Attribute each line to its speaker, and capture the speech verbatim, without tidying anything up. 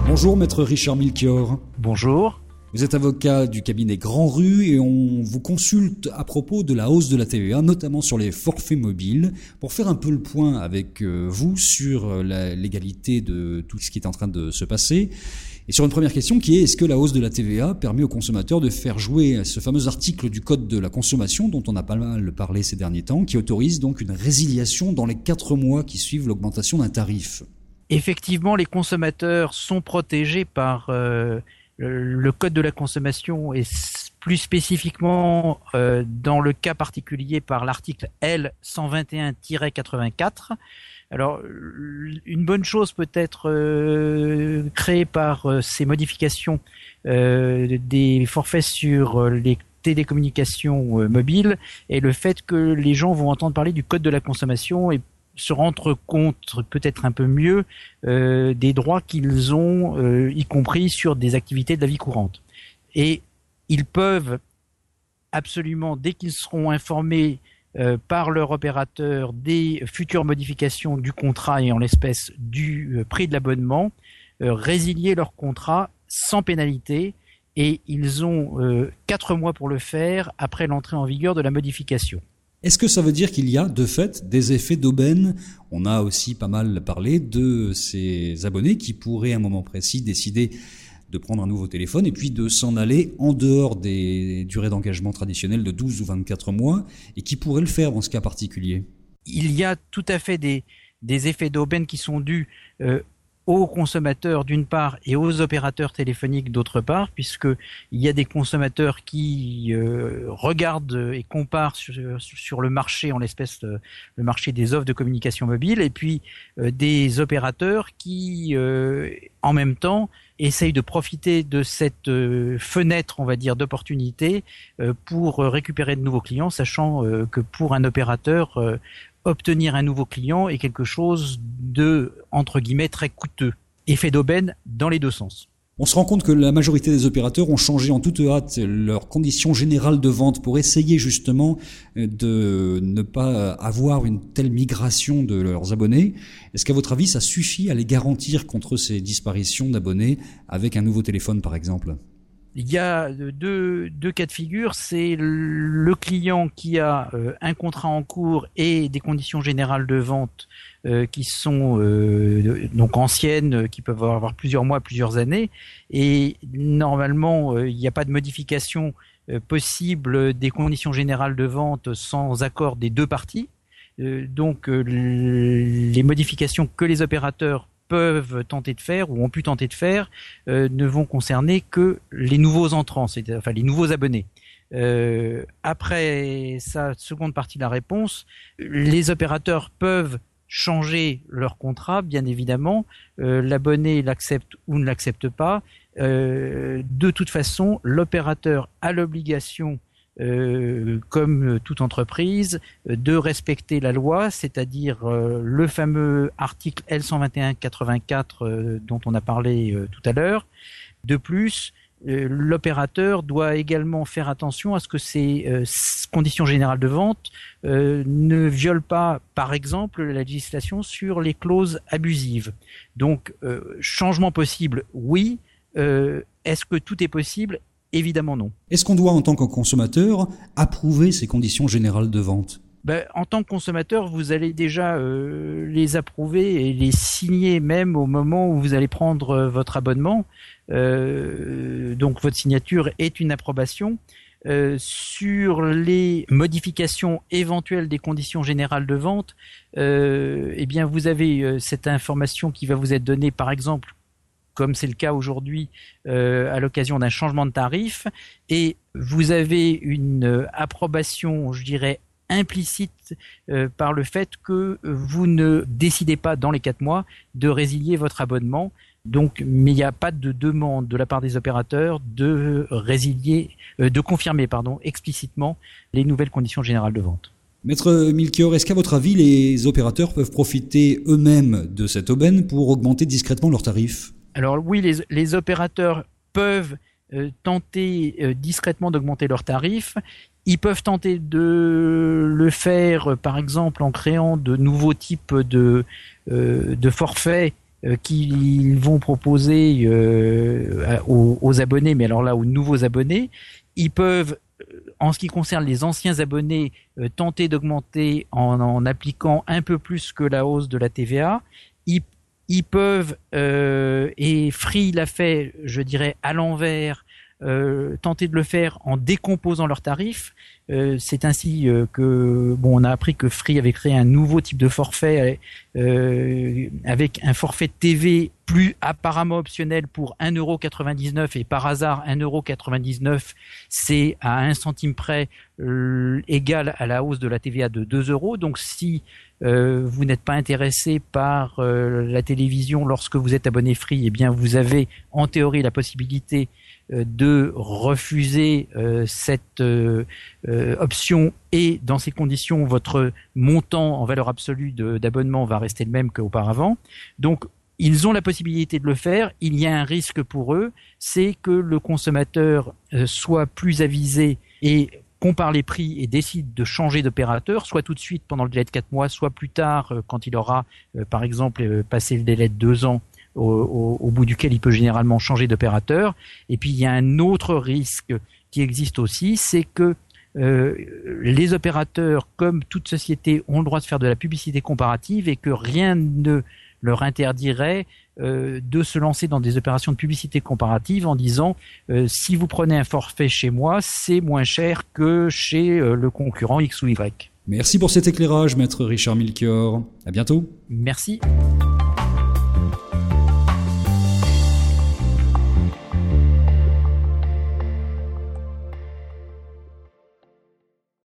Speaker 1: Bonjour maître Richard Milchior.
Speaker 2: Bonjour.
Speaker 1: Vous êtes avocat du cabinet Grand Rue et on vous consulte à propos de la hausse de la T V A, notamment sur les forfaits mobiles, pour faire un peu le point avec vous sur la légalité de tout ce qui est en train de se passer. Et sur une première question qui est, est-ce que la hausse de la T V A permet aux consommateurs de faire jouer ce fameux article du Code de la consommation dont on a pas mal parlé ces derniers temps, qui autorise donc une résiliation dans les quatre mois qui suivent l'augmentation d'un tarif?
Speaker 2: Effectivement, les consommateurs sont protégés par euh, le Code de la consommation et plus spécifiquement euh, dans le cas particulier par l'article L cent vingt et un tiret quatre-vingt-quatre. Alors, une bonne chose peut être euh, créée par euh, ces modifications euh, des forfaits sur les télécommunications euh, mobiles et le fait que les gens vont entendre parler du Code de la consommation et se rendre compte peut-être un peu mieux euh, des droits qu'ils ont, euh, y compris sur des activités de la vie courante. Et ils peuvent absolument, dès qu'ils seront informés euh, par leur opérateur des futures modifications du contrat et en l'espèce du euh, prix de l'abonnement, euh, résilier leur contrat sans pénalité et ils ont euh, quatre mois pour le faire après l'entrée en vigueur de la modification.
Speaker 1: Est-ce que ça veut dire qu'il y a, de fait, des effets d'aubaine? On a aussi pas mal parlé de ces abonnés qui pourraient, à un moment précis, décider de prendre un nouveau téléphone et puis de s'en aller en dehors des durées d'engagement traditionnelles de douze ou vingt-quatre mois et qui pourraient le faire dans ce cas particulier.
Speaker 2: Il y a tout à fait des, des effets d'aubaine qui sont dus euh, aux consommateurs d'une part et aux opérateurs téléphoniques d'autre part, puisque il y a des consommateurs qui euh, regardent et comparent sur, sur le marché, en l'espèce euh, le marché des offres de communication mobile, et puis euh, des opérateurs qui, euh, en même temps, essayent de profiter de cette euh, fenêtre, on va dire, d'opportunité euh, pour récupérer de nouveaux clients, sachant euh, que pour un opérateur, euh, obtenir un nouveau client est quelque chose de, entre guillemets, très coûteux. Effet d'aubaine dans les deux sens.
Speaker 1: On se rend compte que la majorité des opérateurs ont changé en toute hâte leurs conditions générales de vente pour essayer justement de ne pas avoir une telle migration de leurs abonnés. Est-ce qu'à votre avis, ça suffit à les garantir contre ces disparitions d'abonnés avec un nouveau téléphone, par exemple ?
Speaker 2: Il y a deux, deux cas de figure, c'est le client qui a euh, un contrat en cours et des conditions générales de vente euh, qui sont euh, donc anciennes, qui peuvent avoir plusieurs mois, plusieurs années, et normalement euh, il n'y a pas de modification euh, possible des conditions générales de vente sans accord des deux parties. Euh, donc euh, les modifications que les opérateurs peuvent tenter de faire ou ont pu tenter de faire euh, ne vont concerner que les nouveaux entrants, c'est-à-dire enfin les nouveaux abonnés. Euh, après sa seconde partie de la réponse, les opérateurs peuvent changer leur contrat, bien évidemment. Euh, l'abonné l'accepte ou ne l'accepte pas. Euh, de toute façon, l'opérateur a l'obligation, Euh, comme toute entreprise, de respecter la loi, c'est-à-dire euh, le fameux article L cent vingt et un quatre-vingt-quatre euh, dont on a parlé euh, tout à l'heure. De plus, euh, l'opérateur doit également faire attention à ce que ces euh, conditions générales de vente euh, ne violent pas, par exemple, la législation sur les clauses abusives. Donc, euh, changement possible, oui. Euh, est-ce que tout est possible ? Évidemment non.
Speaker 1: Est-ce qu'on doit, en tant que consommateur, approuver ces conditions générales de vente ?
Speaker 2: Ben, en tant que consommateur, vous allez déjà euh, les approuver et les signer même au moment où vous allez prendre euh, votre abonnement. Euh, donc votre signature est une approbation. Euh, sur les modifications éventuelles des conditions générales de vente, euh, eh bien vous avez euh, cette information qui va vous être donnée, par exemple, comme c'est le cas aujourd'hui euh, à l'occasion d'un changement de tarif, et vous avez une euh, approbation, je dirais, implicite euh, par le fait que vous ne décidez pas dans les quatre mois de résilier votre abonnement. Donc, mais il n'y a pas de demande de la part des opérateurs de résilier, euh, de confirmer, pardon, explicitement les nouvelles conditions générales de vente.
Speaker 1: Maître Milchior, est-ce qu'à votre avis, les opérateurs peuvent profiter eux-mêmes de cette aubaine pour augmenter discrètement leurs tarifs ?
Speaker 2: Alors oui, les, les opérateurs peuvent euh, tenter euh, discrètement d'augmenter leurs tarifs. Ils peuvent tenter de le faire, euh, par exemple, en créant de nouveaux types de, euh, de forfaits euh, qu'ils vont proposer euh, aux, aux abonnés, mais alors là aux nouveaux abonnés, ils peuvent, en ce qui concerne les anciens abonnés, euh, tenter d'augmenter en, en appliquant un peu plus que la hausse de la T V A. Ils, ils peuvent, euh, et Free l'a fait, je dirais, à l'envers, euh, tenter de le faire en décomposant leurs tarifs. Euh, c'est ainsi euh, que bon, on a appris que Free avait créé un nouveau type de forfait euh, avec un forfait T V plus apparemment optionnel pour un euro quatre-vingt-dix-neuf et par hasard un euro quatre-vingt-dix-neuf, c'est à un centime près euh, égal à la hausse de la T V A de deux euros. Donc si euh, vous n'êtes pas intéressé par euh, la télévision lorsque vous êtes abonné Free, eh bien vous avez en théorie la possibilité de refuser euh, cette euh, euh, option et dans ces conditions votre montant en valeur absolue de, d'abonnement va rester le même qu'auparavant. Donc ils ont la possibilité de le faire. Il y a un risque pour eux, c'est que le consommateur euh, soit plus avisé et compare les prix et décide de changer d'opérateur, soit tout de suite pendant le délai de quatre mois, soit plus tard euh, quand il aura euh, par exemple euh, passé le délai de deux ans Au, au, au bout duquel il peut généralement changer d'opérateur. Et puis il y a un autre risque qui existe aussi, c'est que euh, les opérateurs, comme toute société, ont le droit de faire de la publicité comparative et que rien ne leur interdirait euh, de se lancer dans des opérations de publicité comparative en disant euh, si vous prenez un forfait chez moi, c'est moins cher que chez euh, le concurrent X ou Y.
Speaker 1: Merci pour cet éclairage, maître Richard Milchior. À bientôt.
Speaker 2: Merci.